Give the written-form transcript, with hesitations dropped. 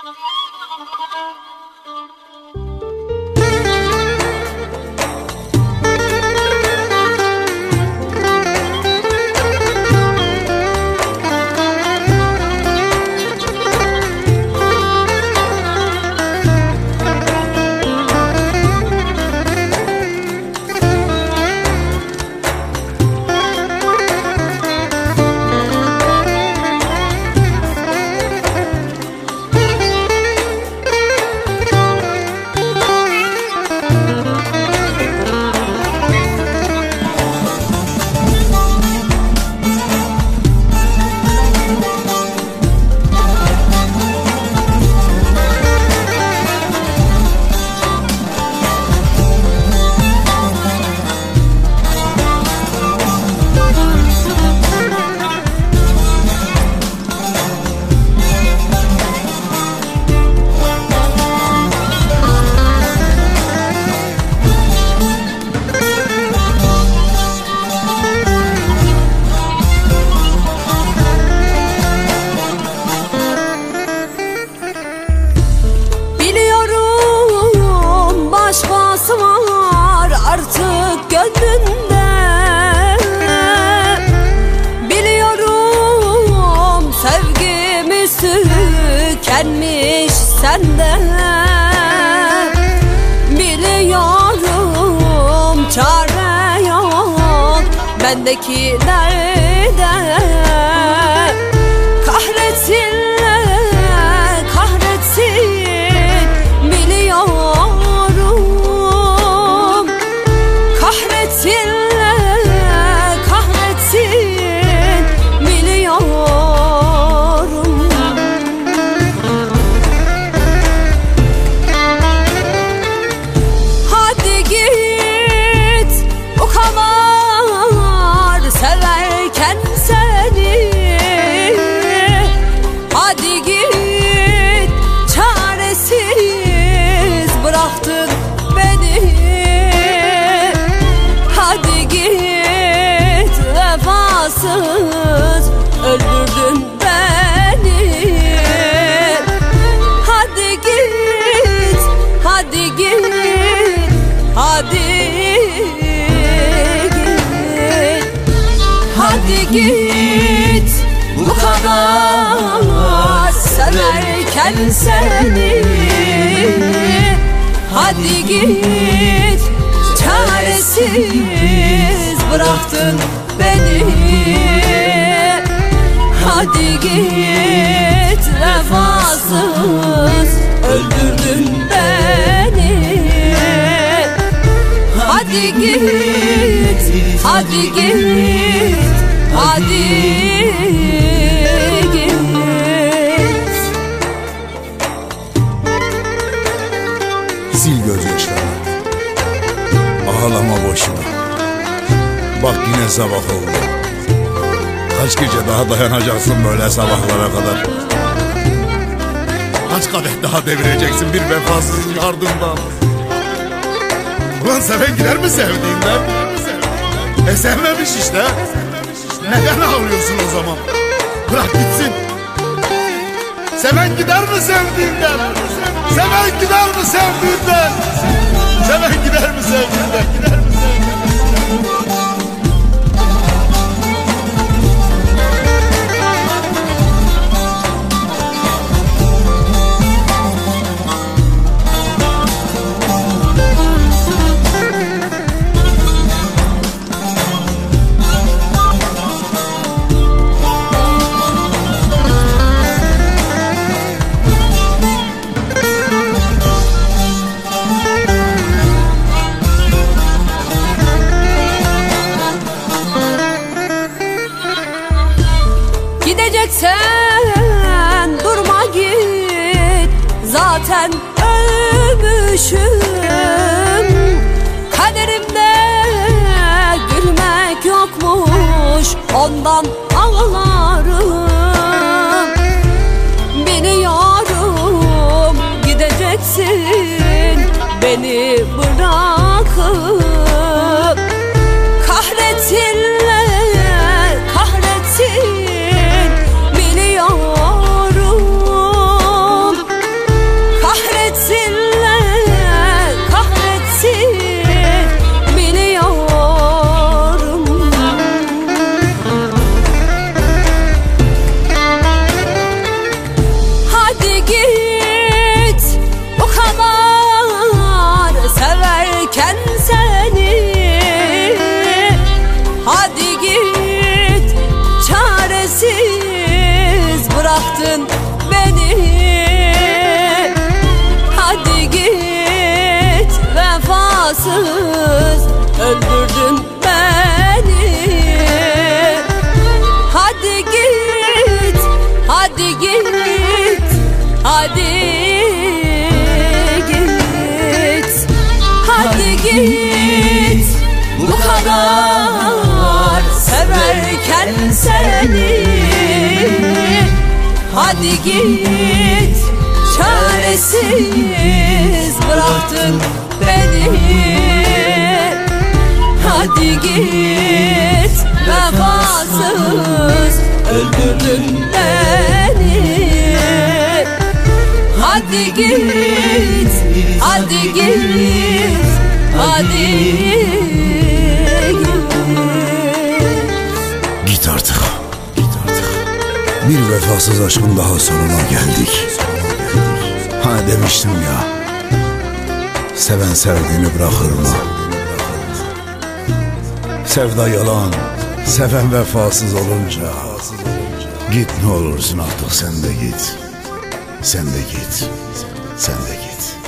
Artık gönlünde biliyorum, sevgimiz tükenmiş sende. Biliyorum çare yok bendeki derde. Kahretsinler, kahretsin biliyorum. Kahretsinler, kahretsin biliyorum. Hadi git, o kadar severken seni. Hadi git, çaresiz bıraktın beni. Hadi git, vefasız öldürdün beni. Hadi git, hadi git, hadi git. Hadi git, bu kadar severken seni. Hadi git, çaresiz bıraktın beni. Hadi git, vefasız öldürdün beni. Hadi git, hadi git, hadi git. Sil gözyaşlarını, ağlama boşuna. Bak yine sabah oldu. Kaç gece daha dayanacaksın böyle sabahlara kadar? Kaç kadeh daha devireceksin bir vefasızın ardından? Ulan seven gider mi sevdiğinden? Sevmemiş işte. Neden ağlıyorsun o zaman? Bırak gitsin. Seven gider mi sevdiğinden? Seven gider mi sevdiğinden? Seven gider mi sevdiğinden? Gider mi sevdiğinden? Gideceksen durma git, zaten ölmüşüm. Kaderimde gülmek yokmuş, ondan ağlarım. Biliyorum gideceksin beni bırakıp. Kahretsinler, kahretsin biliyorum. beni. Hadi git vefasız, öldürdün beni. Hadi git, hadi git, hadi git, hadi git. Bu kadar severken seni, hadi git. Çaresiz bıraktın beni. Hadi git vefasız, öldürdün beni. Hadi git, hadi git, hadi git. Git artık. Bir vefasız aşkın daha sonuna geldik. Hani demiştim ya, seven sevdiğini bırakır mı? Sevda yalan, seven vefasız olunca. Git ne olursun artık, sen de git. Sen de git, sen de git.